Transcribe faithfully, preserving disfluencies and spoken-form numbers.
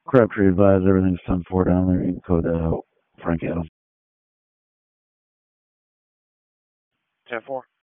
Crabtree advised everything's ten four down there. You can code that out. Frank Adam. ten four.